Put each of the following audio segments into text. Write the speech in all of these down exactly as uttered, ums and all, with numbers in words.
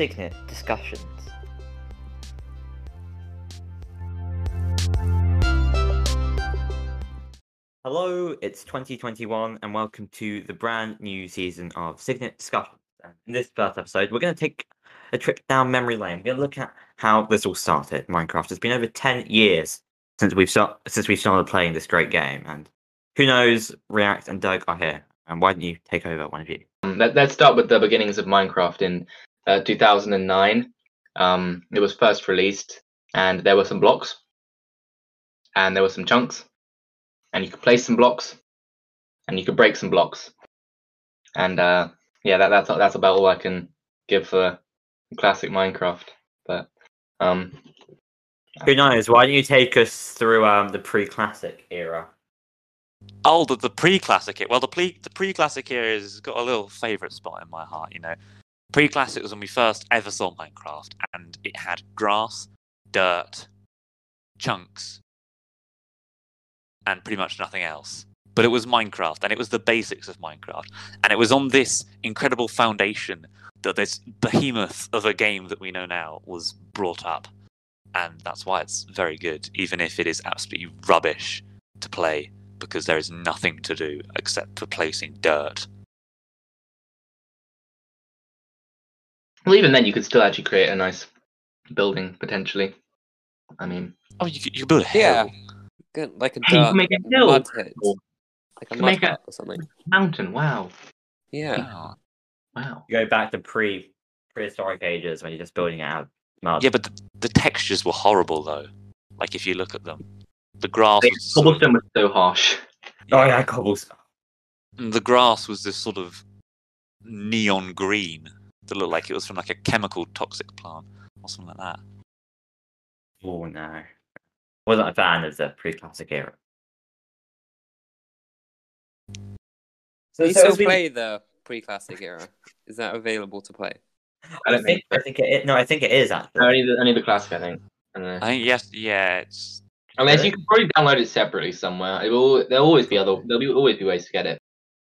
Signet Discussions. Hello, it's twenty twenty-one and welcome to the brand new season of Signet Discussions. And in this first episode, we're going to take a trip down memory lane. We're going to look at how this all started, Minecraft. It's been over ten years since we've, start, since we've started playing this great game. And who knows, React and Doug are here. And why don't you take over, one of you? Um, let, let's start with the beginnings of Minecraft in uh, two thousand nine. Um, it was first released, and there were some blocks, and there were some chunks, and you could place some blocks, and you could break some blocks, and uh, yeah, that, that's that's about all I can give for classic Minecraft. But um, who knows? Why don't you take us through um, the pre-classic era? Oh, the, the pre-classic. Well, the pre the pre-classic era has got a little favourite spot in my heart. You know, pre-classic was when we first ever saw Minecraft, and it had grass, dirt, chunks, and pretty much nothing else. But it was Minecraft, and it was the basics of Minecraft, and it was on this incredible foundation that this behemoth of a game that we know now was brought up, and that's why it's very good, even if it is absolutely rubbish to play. Because there is nothing to do except for placing dirt. well, even then, you could still actually create a nice building potentially. I mean, Oh, you could, you could build a hill. Yeah, good, like a Hey, you dirt can make a hill. mud hut, Or like a can mud make a- hut or something. mountain. Wow, Yeah, Oh. wow. You go back to pre prehistoric ages when you're just building it out of mud. Yeah, but the, the textures were horrible though. Like if you look at them, the grass The was sort of, cobblestone was so harsh. Oh yeah, cobblestone. the grass was this sort of neon green that looked like it was from like a chemical toxic plant or something like that. Oh no. Wasn't a fan of the pre-classic era. So, do you so still as we- play the pre-classic era? Is that available to play? I I don't think, think. I think it. No, I think it is actually. Only the, only the classic, I think. I don't know. I think yes, yeah, it's Unless Really? you can probably download it separately somewhere. It will. There'll always be other. There'll be always be ways to get it.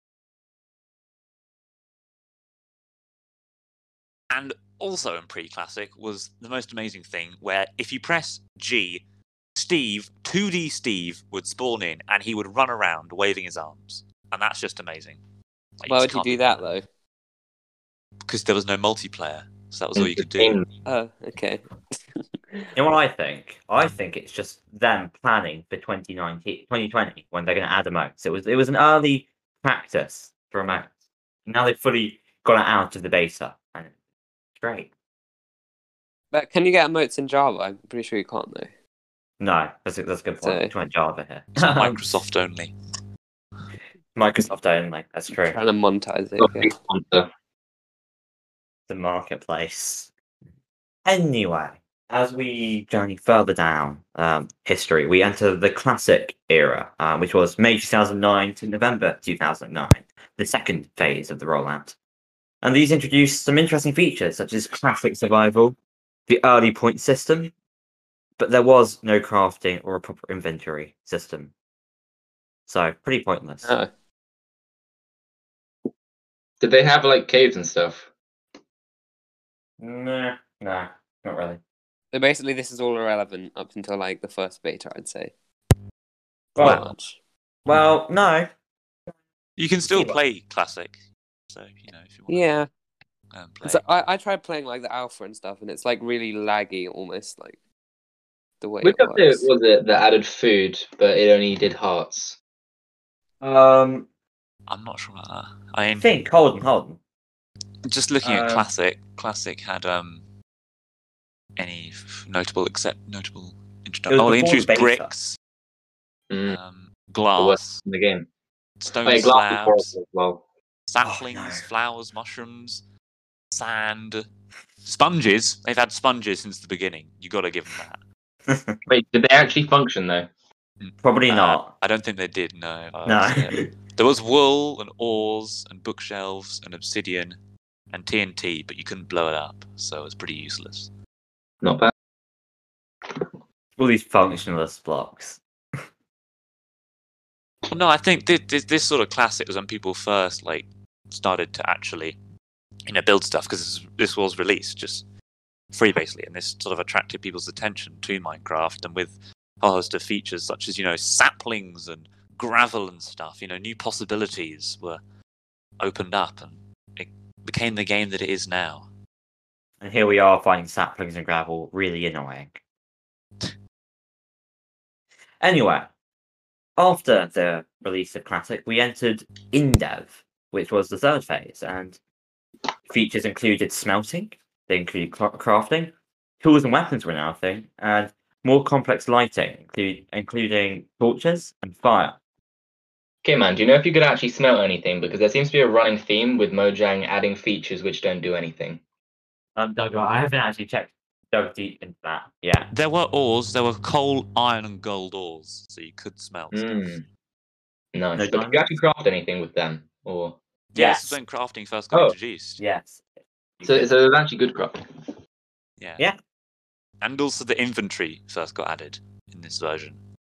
and also in pre-classic was the most amazing thing where if you press G, Steve, two D Steve would spawn in and he would run around waving his arms. And that's just amazing. Like, Why just would you can't do that though? Because there was no multiplayer. So that was all you could do. Oh, okay. You know what I think? I think it's just them planning for twenty nineteen, twenty twenty when they're going to add emotes. It was it was an early practice for emotes. Now they've fully got it out of the beta, and it's great. But can you get emotes in Java? I'm pretty sure you can't though. No, that's a, that's a good point. So- We're trying Java here. It's Microsoft only. Microsoft only. That's true. Trying to monetize it. Not Yeah. big sponsor. The marketplace. Anyway, as we journey further down um, history, we enter the classic era, uh, which was May two thousand nine to November two thousand nine, the second phase of the rollout. And these introduced some interesting features, such as classic survival, the early point system, but there was no crafting or a proper inventory system. So, pretty pointless. Oh. Did they have like caves and stuff? No, no, not really. So basically, this is all irrelevant up until like the first beta, I'd say. Well, Not much. well, no. You can still See what- play classic. So, you know, if you want Yeah. to um, play. So I, I tried playing like the alpha and stuff, and it's like really laggy, almost like the way Which it update works. was it that added food, but it only did hearts? Um, I'm not sure about that. I I mean, think, hold on, hold on. just looking at Um, classic, classic had um any f- notable except notable introduction. It was Oh, they before the introduced beta. bricks, Mm, um, the worst glass, in the game. stone Oh, yeah, glass was horrible slabs, as well. saplings, Oh, no. flowers, mushrooms, sand, sponges. They've had sponges since the beginning. You got to give them that. Wait, did they actually function though? Probably Uh, not. I don't think they did. No. Uh, No. so there was wool and ores and bookshelves and obsidian and T N T, but you couldn't blow it up, so it's pretty useless. Not bad. All these functionless blocks. Well, no, I think this, this, this sort of classic was when people first like started to actually, you know, build stuff because this, this was released just free basically, and this sort of attracted people's attention to Minecraft, and with a host of features such as, you know, saplings and gravel and stuff, you know, new possibilities were opened up, and it became the game that it is now. And here we are finding saplings and gravel really annoying. Anyway, after the release of Classic, we entered InDev, which was the third phase, and features included smelting, they included cra- crafting, tools and weapons were now a thing, and more complex lighting, include, including torches and fire. Okay, man, do you know if you could actually smelt anything? Because there seems to be a running theme with Mojang adding features which don't do anything. Um, Doug, I haven't actually checked dug deep into that yet. There were ores, there were coal, iron, and gold ores, so you could smelt stuff. Mm. Nice. No but could you actually craft anything with them? Or Yes, Yes. when crafting first got Oh. introduced. Yes. You so, could. so there's actually good crafting. Yeah. Yeah. And also the inventory first got added in this version.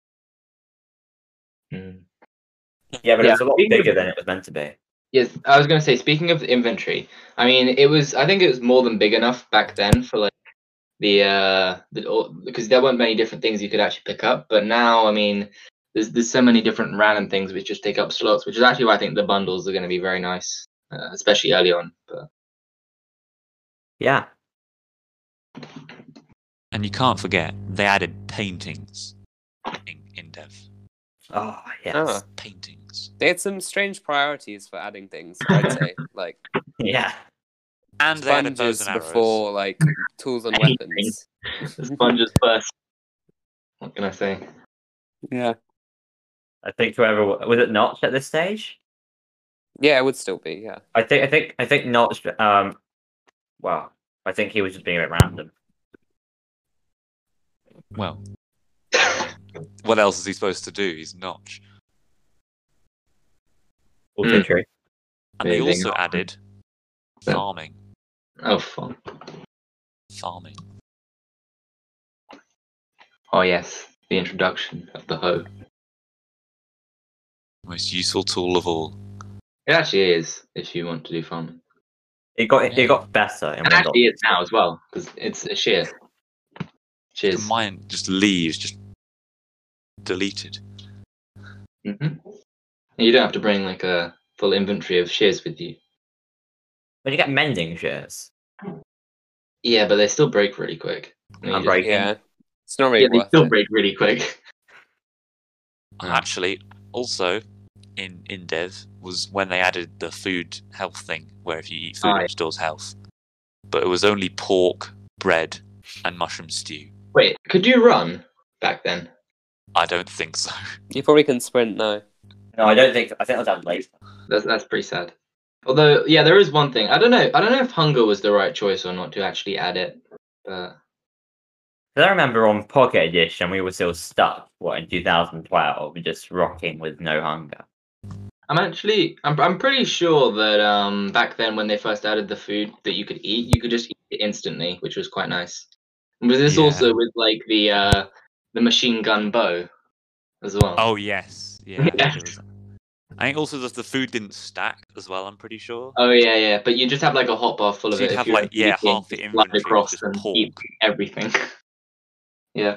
Mm. Yeah, but Yeah, it was a lot speaking of- bigger than it was meant to be. Yes, I was going to say, speaking of the inventory, I mean, it was, I think it was more than big enough back then for like the, uh, the, all- because there weren't many different things you could actually pick up. But now, I mean, there's, there's so many different random things which just take up slots, which is actually why I think the bundles are going to be very nice, uh, especially early on. But Yeah. And you can't forget, they added paintings in, in dev. Oh, yes. Ah. Paintings. They had some strange priorities for adding things, I'd say. Like Yeah. And they added bows sponges and arrows. before like tools and Anything. weapons. the sponges first. What can I say? Yeah. I think whoever was it Notch at this stage? Yeah, it would still be, yeah. I think I think I think Notch um well, I think he was just being a bit random. Well, what else is he supposed to do? He's Notch. Also Mm. true. And they Maybe also not. added Yeah. farming. Oh, fun. Farming. Oh, yes. The introduction of the hoe. Most useful tool of all. It actually is, if you want to do farming. It got Yeah. it got better in And one actually, dot. it's now as well, because it's a shear. Cheers. Mine just leaves, just deleted. hmm You don't have to bring like a full inventory of shears with you. When you get mending shears, Yeah, but they still break really quick. And you I'm just- breaking. Yeah. It's not really Yeah, they worth still it. break really quick. Yeah. Actually, also in in dev was when they added the food health thing, where if you eat food Ah, it yeah. restores health. But it was only pork, bread, and mushroom stew. Wait, could you run back then? I don't think so. You probably can sprint now. No, I don't think I think I'll add later. That's that's pretty sad. Although, yeah, there is one thing. I don't know. I don't know if hunger was the right choice or not to actually add it. But 'Cause I remember on Pocket Edition we were still stuck, what, in two thousand twelve, just rocking with no hunger. I'm actually, I'm, I'm pretty sure that um back then when they first added the food that you could eat, you could just eat it instantly, which was quite nice. Was this Yeah. also with like the uh the machine gun bow as well? Oh yes, yeah. I think, Yes. it was... I think also that the food didn't stack as well. I'm pretty sure. Oh yeah, yeah. But you just have like a hot bar full of So it. you'd if have, you're like, yeah, eating, half the just slide inventory was across just and pork. eat everything. Yeah,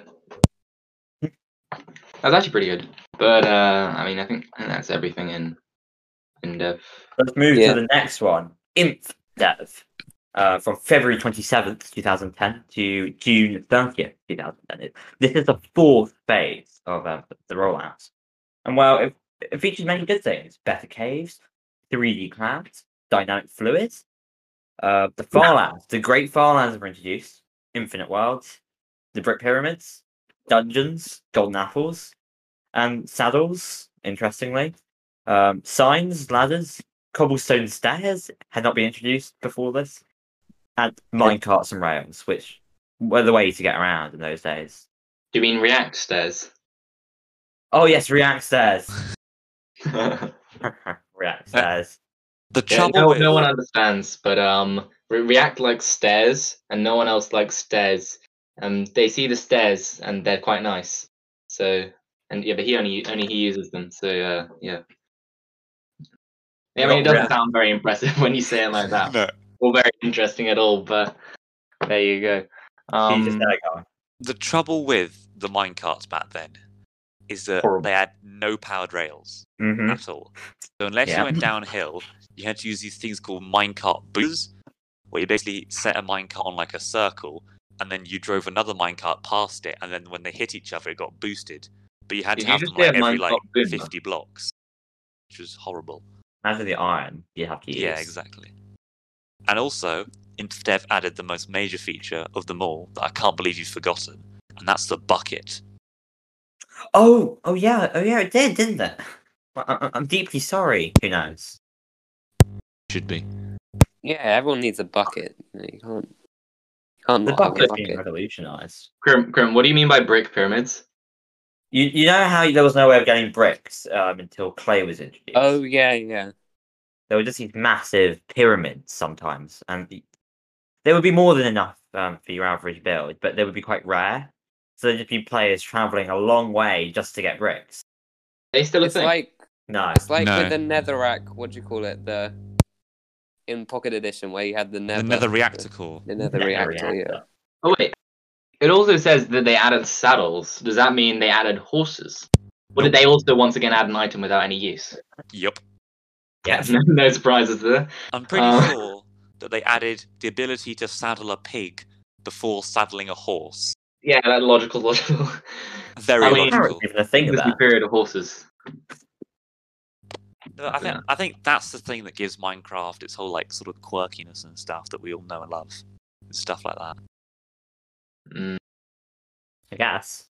that's actually pretty good. But uh, I mean, I think, I think that's everything in in dev. Let's move Yeah. to the next one. Inf Dev. Uh, from February twenty-seventh, twenty ten to June thirtieth, twenty ten. This is the fourth phase of uh, the rollout. And well, it, it features many good things. Better caves, three D clouds, dynamic fluids, uh, the Farlands, the Great Farlands were introduced, Infinite Worlds, the Brick Pyramids, dungeons, golden apples, and saddles, interestingly. Um, signs, ladders, cobblestone stairs had not been introduced before this, and minecarts and rails, which were the way to get around in those days. Do you mean React stairs? Oh yes, React stairs. yeah, React stairs. The trouble no, with no one understands, but um, Re- React likes stairs, and no one else likes stairs. Um, they see the stairs, and they're quite nice. So, and yeah, but he only only he uses them. So uh, yeah. Yeah, I mean, it doesn't React. sound very impressive when you say it like that, no, or very interesting at all. But There you go. He's just Um, there, guy. The trouble with the minecarts back then is that Horrible. they had no powered rails Mm-hmm. at all. So unless Yeah. you went downhill, you had to use these things called minecart boosters, where you basically set a minecart on like a circle, and then you drove another minecart past it, and then when they hit each other, it got boosted. But you had Did to you have just them like say a every minecart like boomer? fifty blocks, which was horrible. As for the iron, you have to use. Yeah, exactly. And also, InfDev added the most major feature of them all that I can't believe you've forgotten, and that's the bucket. Oh, oh yeah, oh yeah, it did, didn't it? Well, I, I'm deeply sorry. Who knows? Should be. Yeah, everyone needs a bucket. You, know, you can't. You can't The not have a bucket's being bucket. revolutionised. Grim, Grim, what do you mean by brick pyramids? You you know how there was no way of getting bricks um, until clay was introduced. Oh yeah, yeah. There were just these massive pyramids sometimes, and the- there would be more than enough um, for your average build, but they would be quite rare. So there'd just be players traveling a long way just to get bricks. They still a It's thing? like No, it's like No. with the Netherrack. What do you call it? The in Pocket Edition where you had the Nether. The Nether Reactor Core. The Nether Nether reactor. Yeah. reactor. Oh wait, it also says that they added saddles. Does that mean they added horses? Or did Nope. they also once again add an item without any use? Yup. yes. no, no surprises there. I'm pretty Uh, sure that they added the ability to saddle a pig before saddling a horse. Yeah, that logical, logical. Very I mean, logical. Even a thing the of that. superior to horses. But I think I think that's the thing that gives Minecraft its whole like sort of quirkiness and stuff that we all know and love. Stuff like that. Mm. I guess.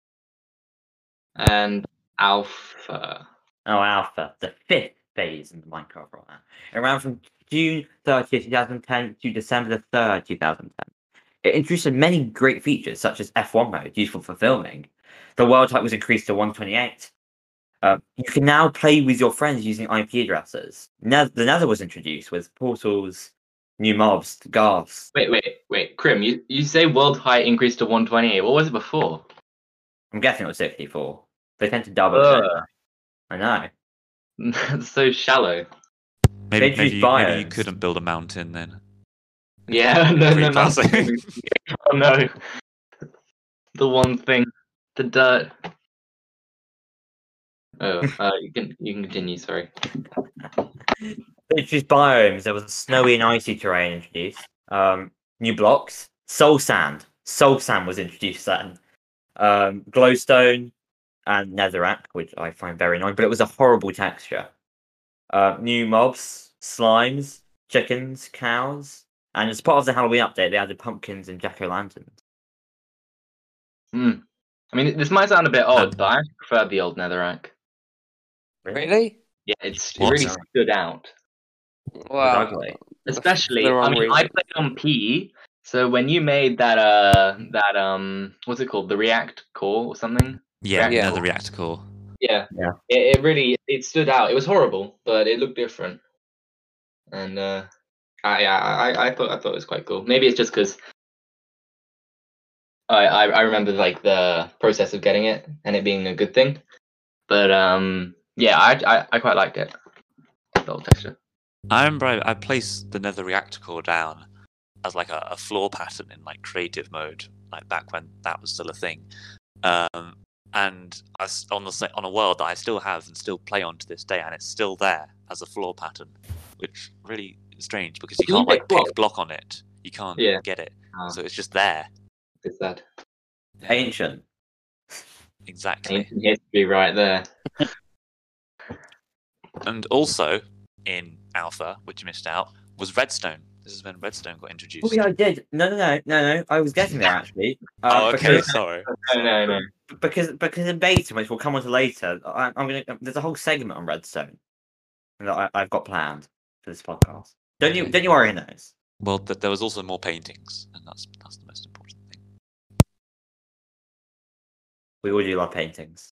And Alpha. Oh, Alpha, the fifth phase in the Minecraft rollout. It ran from June thirtieth, twenty ten to December the third, twenty ten. It introduced many great features, such as F one mode, useful for filming. The world type was increased to one twenty-eight. Uh, you can now play with your friends using I P addresses. Ne- the Nether was introduced with portals, new mobs, ghast. Wait, wait, wait. Krim, you, you say world height increased to one twenty-eight. What was it before? I'm guessing it was sixty-four. They tend to double Ugh. it. I know. That's so shallow. Maybe They maybe, choose you, maybe you biomes. couldn't build a mountain then. Yeah, no, no, no. Pretty Oh no. The one thing. The dirt. Oh, uh, you can you can continue, sorry. They introduced biomes. There was a snowy and icy terrain introduced. Um, new blocks. Soul sand. Soul sand was introduced then. Um, glowstone and netherrack, which I find very annoying, but it was a horrible texture. Uh, new mobs, slimes, chickens, cows, and as part of the Halloween update, they added pumpkins and jack o' lanterns. Hmm. I mean, this might sound a bit odd, Um, but I prefer the old Netherrack. Really? Yeah, it's it What? really stood out. Well, ugly. Especially, the I wrong mean, I reason. played on P, so when you made that uh that um what's it called, the React core or something? Yeah, Yeah. Nether Reactor Core. Yeah, Yeah. It, it really it stood out. It was horrible, but it looked different, and uh, I I I, I thought I thought it was quite cool. Maybe it's just because I, I I remember like the process of getting it and it being a good thing, but um yeah, I I, I quite liked it. The old texture. I remember I, I placed the Nether Reactor Core down as like a, a floor pattern in like creative mode, like back when that was still a thing. Um, and I s on the sa- on a world that I still have and still play on to this day, and it's still there as a floor pattern, which really is strange because you Can you can't like pick pick block on it. You can't Yeah. get it, Oh, so it's just there. it's that Ancient. Exactly. ancient history right there. And also in Alpha, which you missed out, was Redstone. This is when Redstone got introduced. Oh yeah, I did. No, no, no, no, no. I was getting there actually. Uh, Oh, okay, Because, sorry. No, no, no. because because in beta, which we'll come on to later, I, I'm gonna. There's a whole segment on Redstone that I, I've got planned for this podcast. Don't you? Don't you worry, those. Well, th- there was also more paintings, and that's that's the most important thing. We all do love paintings.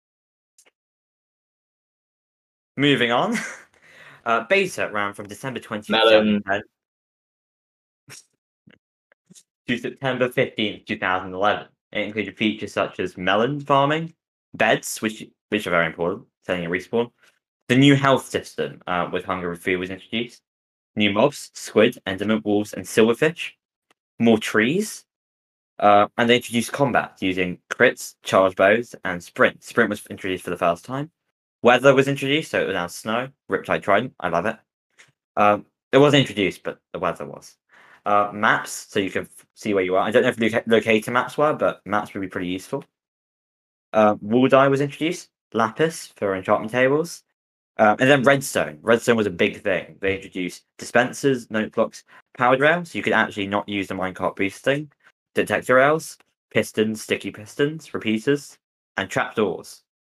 Moving on. Uh, beta ran from December twentieth, Melon. twenty ten to September fifteenth, twenty eleven. It included features such as melon farming, beds, which which are very important, setting a respawn. The new health system uh, with hunger and food was introduced. New mobs, squid, enderman, wolves, and silverfish. more trees, uh, and they introduced combat using crits, charge bows, and sprint. Sprint was introduced for the first time. Weather was introduced, so it was now snow. Riptide Trident, I love it. Um, it wasn't introduced, but the weather was. Uh, maps, so you can f- see where you are. I don't know if loca- locator maps were, but maps would be pretty useful. Uh, Wall Die was introduced. Lapis for enchantment tables. Um, and then Redstone. Redstone was a big thing. They introduced dispensers, note blocks, powered rails, so you could actually not use the minecart boosting, detector rails, pistons, sticky pistons, repeaters, and trapdoors.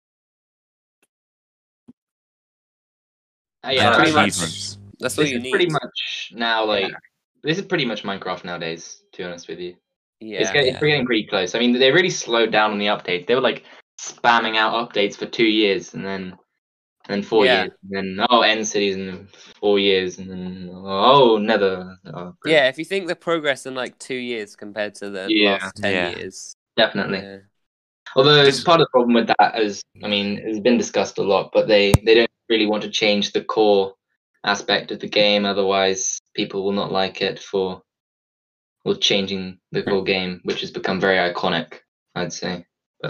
Uh, yeah, And pretty much- achievements. That's all this you is need. pretty much now like this is pretty much Minecraft nowadays. To be honest with you, Yeah. it's, getting, it's yeah. getting pretty close. I mean, they really slowed down on the updates. They were like spamming out updates for two years, and then and then four Yeah. years, and then oh, end cities in four years, and then oh, Nether. Oh, great. Yeah, if you think the progress in like two years compared to the Yeah. last ten Yeah. years. Definitely. Yeah. Although This- part of the problem with that is, I mean, it's been discussed a lot, but they they don't really want to change the core aspect of the game. Otherwise, people will not like it for for changing the core game, which has become very iconic, I'd say.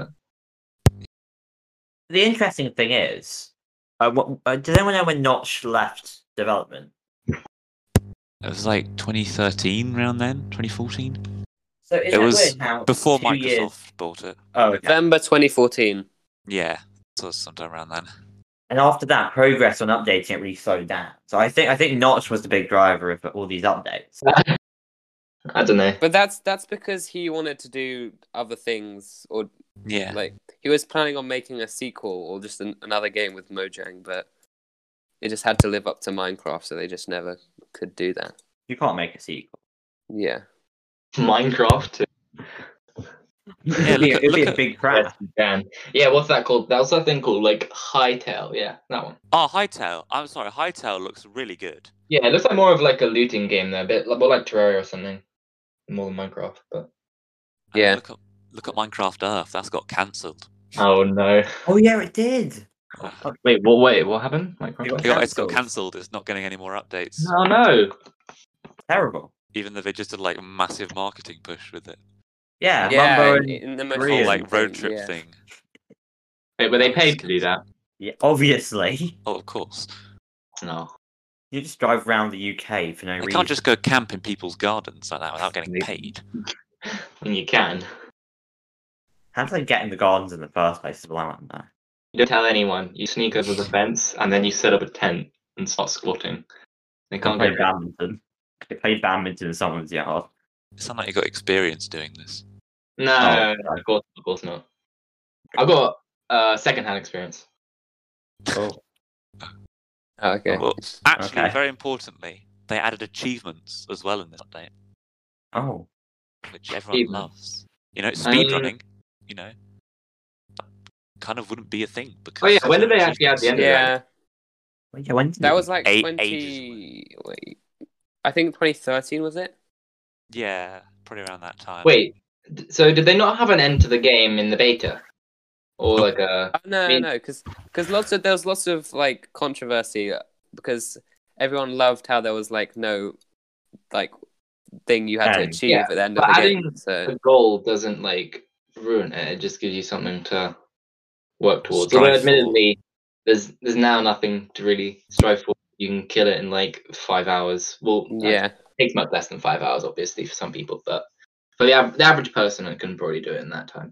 The interesting thing is, uh, what, uh, does anyone know when Notch left development? It was like twenty thirteen, around then, twenty fourteen. So is It it was weird how Before two Microsoft years? bought it. Oh, okay. November twenty fourteen. Yeah, so it's sometime around then. And after that, progress on updating it really slowed down. So I think I think Notch was the big driver of all these updates. I don't know. But that's that's because he wanted to do other things, or Yeah. like he was planning on making a sequel or just an, another game with Mojang, but it just had to live up to Minecraft, so they just never could do that. You can't make a sequel. Yeah. Minecraft. Yeah, It'd be, look at- it'd be look a at- big Yes, crap. you can. Yeah, what's that called? That was that thing called like Hightail. Yeah, that one. Oh, Hightail. I'm sorry, Hightail looks really good. Yeah, it looks like more of like a looting game there, a bit more like Terraria or something, more than Minecraft. But And Yeah. Look at look at Minecraft Earth. That's got cancelled. oh no! Oh yeah, it did. Wait, what? Wait, what happened? It Minecraft? got It got, it's got Cancelled. cancelled. It's not getting any more updates. Oh no! Terrible. Even though they just did like a massive marketing push with it. Yeah, Yeah, Mumbo in, and, in the most The Really? whole recent like road thing, trip yeah. thing. Wait, were they That was paid to do that? yeah, obviously, Oh, of course. No. you just drive around the U K for no They reason. can't just go camp in people's gardens like that without getting They- paid. I mean, you can. How do they get in the gardens in the first place? Is what I want to know. You don't tell anyone. You sneak over the fence and then you set up a tent and start squatting. They They can't play get. badminton. They play badminton in someone's yard. It sounds like you got experience doing this. No, Oh, of course, of course not. I've got uh, second-hand experience. Oh, Oh, okay. Well, actually, Okay. very importantly, they added achievements as well in this update, oh, which everyone Achievements. loves. You know, Um, speedrunning, you know, that kind of wouldn't be a thing because. Oh, yeah, when did there's they actually add the end of Yeah, Well, yeah. When did that it- was like Eight- twenty. ages Wait, I think twenty thirteen was it? Yeah, probably around that time. Wait, d- so did they not have an end to the game in the beta? Or like a. Oh, no, I mean- no, no, because because lots of there was lots of like controversy uh, because everyone loved how there was like no like thing you had to End. achieve Yeah, at the end but of the adding game. So The goal doesn't like ruin it, it just gives you something to work towards. Strive Although, for. admittedly, there's there's now nothing to really strive for. You can kill it in like five hours. Well, that yeah, takes much less than five hours, obviously, for some people, but for the, av- the average person, it can probably do it in that time.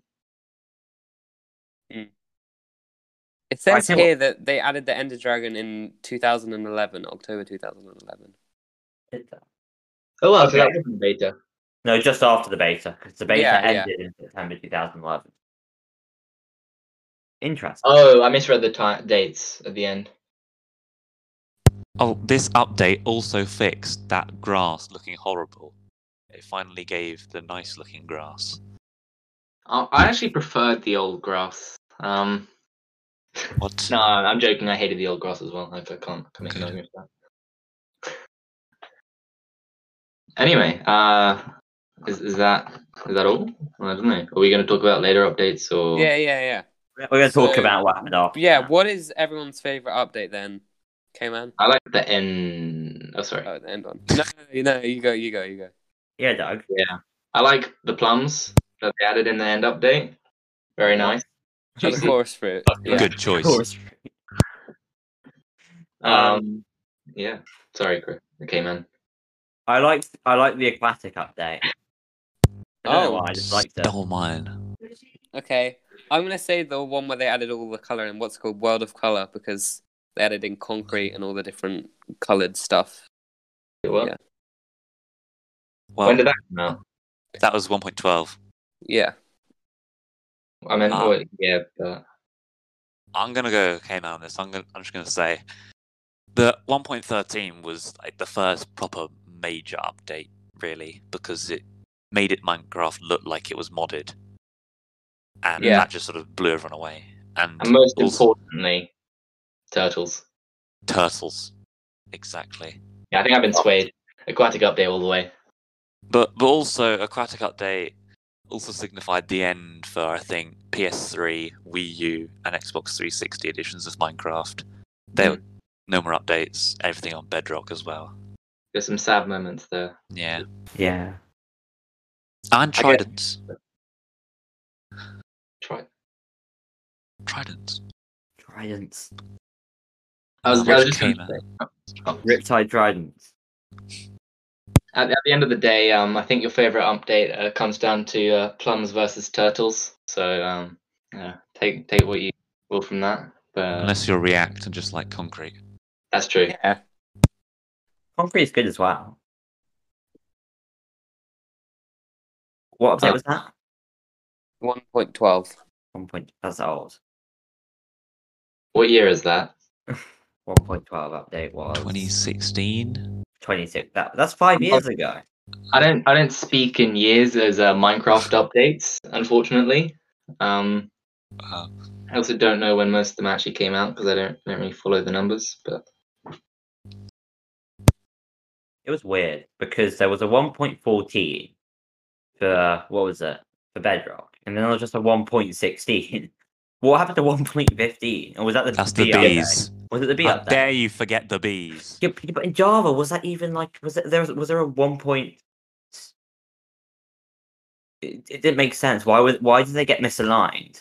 it says tell you here that they added the Ender Dragon in two thousand eleven, October two thousand eleven. did that? Oh well, so Okay. that wasn't beta. No, just after the beta, because the beta Yeah, yeah. ended in September two thousand eleven. Interesting. Oh, I misread the ti dates at the end. Oh, this update also fixed that grass looking horrible. It finally gave the nice looking grass. I I actually preferred the old grass. Um, What? no, I'm joking. I hated the old grass as well. I, I can't, can't make an Good. argument for that. Anyway, uh, is is that is that all? I don't know. Are we going to talk about later updates or? Yeah, yeah, yeah. We're going to talk So- about what happened after. Yeah, that. what is everyone's favorite update then? Okay, man. I like the end. Oh, sorry. Oh, the end one. No, no, no, you go, you go, you go. Yeah, Doug. Yeah, I like the plums that they added in the end update. Very What? nice. Oh, the Juicy. chorus fruit. Yeah. Good choice. Course. Um, Um, yeah. Sorry, Chris. Okay, man. I like I like the aquatic update. I don't know Oh. why. I just liked it. Stole mine. Okay. I'm gonna say the one where they added all the color in what's called World of Color because they added in concrete and all the different colored stuff. Well, Yeah. Well, when did that come out? that was one point twelve. Yeah. I mean, Ah. well, yeah, but I'm gonna go K-Man on this. I'm gonna, I'm just gonna say the one point thirteen was like the first proper major update, really, because it made it Minecraft look like it was modded, and Yeah. that just sort of blew everyone away. And, and most also importantly, turtles. turtles, exactly. Yeah, I think I've been swayed. Aquatic update all the way. But but also Aquatic Update also signified the end for I think P S three, Wii U, and Xbox three sixty editions of Minecraft. There were no more updates. Everything on Bedrock as well. There's some sad moments there. Yeah, Yeah. and guess- Tridents. Try. Tridents. Tridents. I was, How I was much just gonna came say, out? oh, Riptide Tridents. at, at the end of the day, um, I think your favorite update uh, comes down to uh, plums versus turtles. So um, yeah, take take what you will from that. But Unless you're React and just like concrete. that's true. Yeah. Concrete is good as well. What update Uh, was that? One point twelve. One point. That's old. What year is that? One point twelve update was twenty sixteen. twenty-six. That that's five years ago. I don't I don't speak in years as uh, Minecraft updates, unfortunately. Um, Uh, I also don't know when most of them actually came out because I don't don't really follow the numbers. But It was weird because there was a one point fourteen for what was it for Bedrock, and then there was just a one point sixteen. What happened to one point fifteen? Or was that the that's B the update? bees. Was it the B How update? dare you forget the bees? Yeah, but but in Java, was that even like was it there? Was, was there a one point? It, it didn't make sense. Why was why did they get misaligned?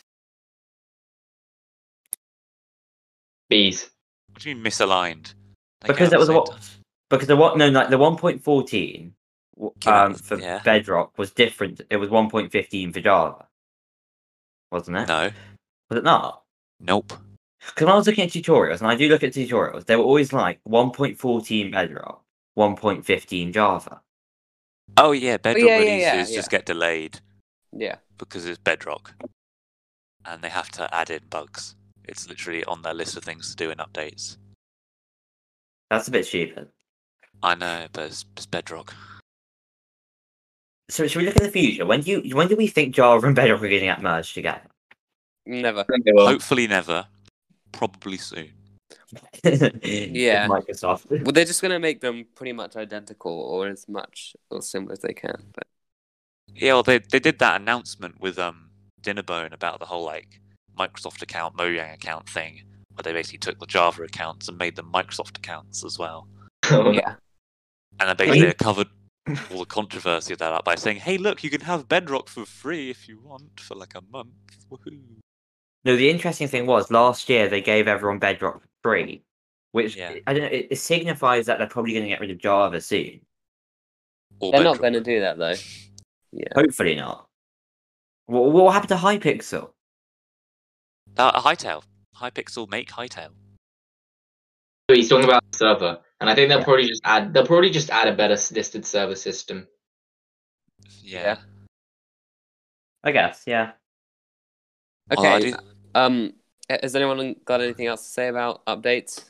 bees. What do you mean misaligned? They Because came that out was at the what same time. because the what no like the one point fourteen Came out um with- for yeah. Bedrock was different. It was one point fifteen for Java, wasn't it? No. Was it not? Nope. Because when I was looking at tutorials, and I do look at tutorials, they were always like one point fourteen Bedrock, one point fifteen Java. Oh yeah, Bedrock yeah, yeah, releases yeah, just yeah. get delayed Yeah. because it's Bedrock, and they have to add in bugs. It's literally on their list of things to do in updates. That's a bit stupid. I know, but it's, it's Bedrock. So should we look at the future? When do you when do we think Java and Bedrock are going to get merged together? Never. I think they will. Hopefully never. Probably soon. Yeah. Microsoft. Well, they're just gonna make them pretty much identical or as much or similar as they can. But Yeah, well, they they did that announcement with um Dinnerbone about the whole like Microsoft account, Mojang account thing, where they basically took the Java accounts and made them Microsoft accounts as well. yeah. And then basically they covered all the controversy of that up by saying, "Hey, look, you can have Bedrock for free if you want for like a month." Woohoo! No, the interesting thing was last year they gave everyone Bedrock for free, which Yeah. I don't know. It, it signifies that they're probably going to get rid of Java soon. Or They're not Bedrock. gonna do that though. Yeah. Hopefully not. What, what happened to Hypixel? Uh, Hightail, Hypixel make Hightail. But he's talking about the server, and I think they'll Yeah. probably just add they'll probably just add a better listed server system. Yeah. Yeah. I guess, yeah. Although I Okay. do- Um. Has anyone got anything else to say about updates?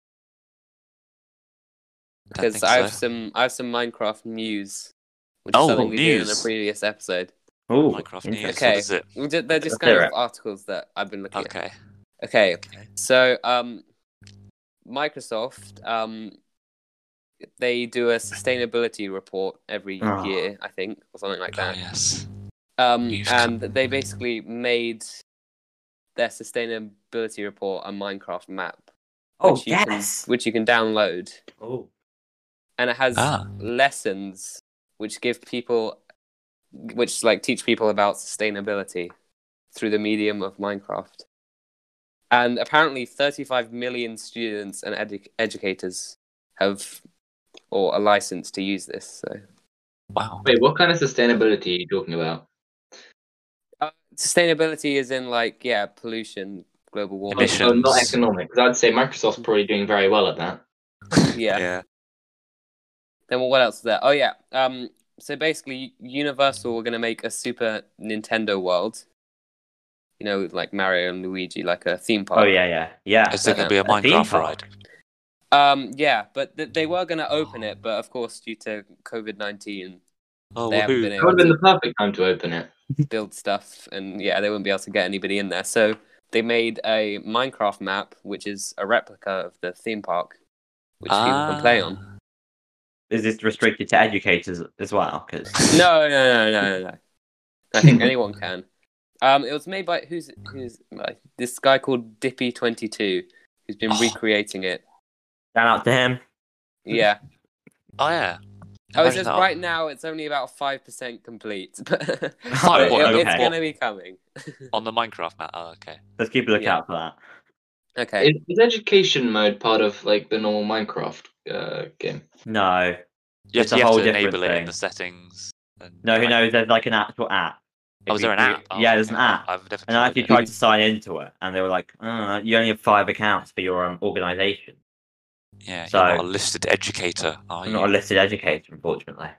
don't Because think I have so. some, I have some Minecraft news, which Oh, is something we did in a news. previous episode. Ooh, Minecraft interesting. news. Okay. What is it? We did- They're just Let's kind hear of it. articles that I've been looking Okay. at. Okay. Okay. So, um, Microsoft, um, they do a sustainability report every Oh. year, I think, or something like Oh that. yes. Um, You've and they basically made their sustainability report a Minecraft map, Oh, which you yes. can which you can download, Oh, and it has Ah. lessons which give people, which like teach people about sustainability through the medium of Minecraft. And apparently, thirty-five million students and edu- educators have or are licensed to use this. So, Wow. Wait, what kind of sustainability are you talking about? uh, sustainability is in like yeah, pollution, global warming. Emissions. Oh, not economic. 'Cause I'd say Microsoft's probably doing very well at that. Yeah. Yeah. Then what else is there? Oh yeah. Um. So basically, Universal were going to make a Super Nintendo World. You know, like Mario and Luigi, like a theme park. Oh yeah, yeah, yeah. Is there going to be a A theme Minecraft park. ride? Um. Yeah, but th- they were going to open it, but of course, due to COVID nineteen, Oh, they haven't woohoo. been That able would have been to the perfect time to open it. build stuff, and yeah, they wouldn't be able to get anybody in there. So they made a Minecraft map, which is a replica of the theme park, which people can play on. Ah. Is this restricted to educators as well? Because No, no, no, no, no, no. I think anyone can. Um, it was made by who's who's like, this guy called Dippy twenty-two, who's been Oh. recreating it. shout out to him. Yeah. Oh, yeah. Oh, it Imagine says that. right now it's only about five percent complete, but Oh, it- what, it's okay. going to be coming. On the Minecraft map. Oh, okay. Let's keep a lookout Yeah. for that. Okay. Is, is education mode part of like the normal Minecraft uh, game? No, You have, It's to, a you have whole to different enable it in thing. the settings. And, no, who like- knows? There's like an actual app. Oh, If is you- there an you- app? Oh, yeah, there's an okay. app. I've definitely And I actually it. tried to sign into it, and they were like, uh, "You only have five accounts for your um, organization." Yeah, So- you're not a listed educator, are I'm you? not a listed educator, unfortunately.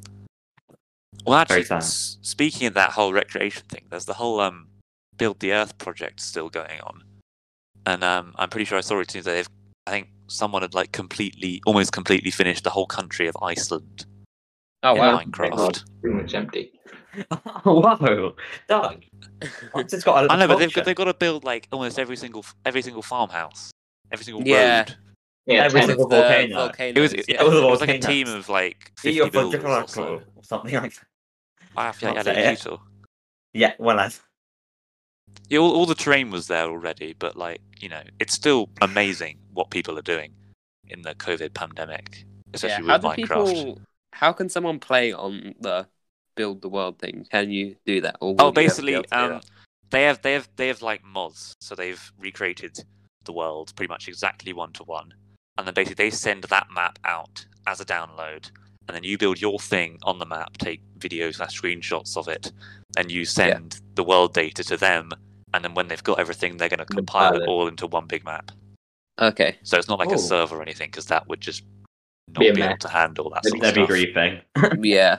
Well, actually, Very sad. s- speaking of that whole recreation thing, there's the whole um, Build the Earth project still going on, and um, I'm pretty sure I saw it too. That they've, I think someone had like completely, almost completely finished the whole country of Iceland Oh, in wow. Minecraft. Pretty much empty. Whoa, Doug! I've just got a I know, but they've culture. got, they've got to build like almost every single every single farmhouse, every single Yeah. road. Yeah, Every ten. single The volcano. volcanoes, It was, yeah. it, All the it was like a volcanoes. team of like fifty Io builders or so. or something like that. I have Can't yeah, say yeah, it. Kyoto. Yeah, well, I, Yeah, all, all the terrain was there already, but like you know, it's still amazing what people are doing in the COVID pandemic, especially yeah. How with do Minecraft. people? How can someone play on the build the world thing? Can you do that? Or Oh, will you ever be basically, able to do um, that? they have they have they have like mods, so they've recreated the world pretty much exactly one to one, and then basically they send that map out as a download, and then you build your thing on the map, take videos slash screenshots of it, and you send the world data to them, and then when they've got everything, they're going to compile Compile it it. all into one big map. Okay. So it's not like Oh. a server or anything, because that would just not Be be, a able mess. to handle that sort of that'd be stuff. griefing. Yeah.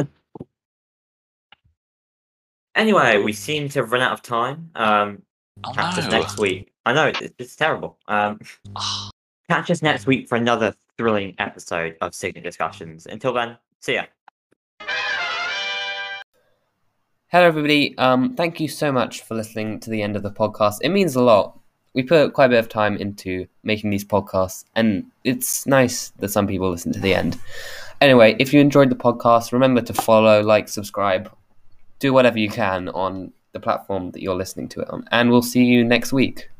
Anyway, we seem to have run out of time. Um, Oh catch us no! next week. I know it's, it's terrible. Um, Ah. catch us next week for another thrilling episode of Signet Discussions. Until then, see ya. Hello, everybody. Um, thank you so much for listening to the end of the podcast. It means a lot. We put quite a bit of time into making these podcasts, and it's nice that some people listen to the end. Anyway, if you enjoyed the podcast, remember to follow, like, subscribe, do whatever you can on the platform that you're listening to it on, and we'll see you next week.